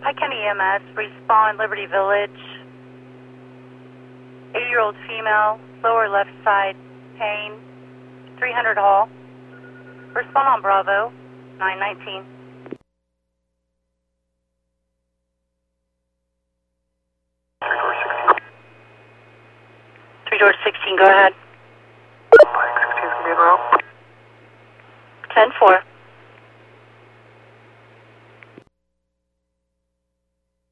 County EMS, respond Liberty Village. 80-year-old female, lower left side pain, 300 Hall. Respond on Bravo, 919. Three-door 16, go ahead. 16's going to be en route. 10-4.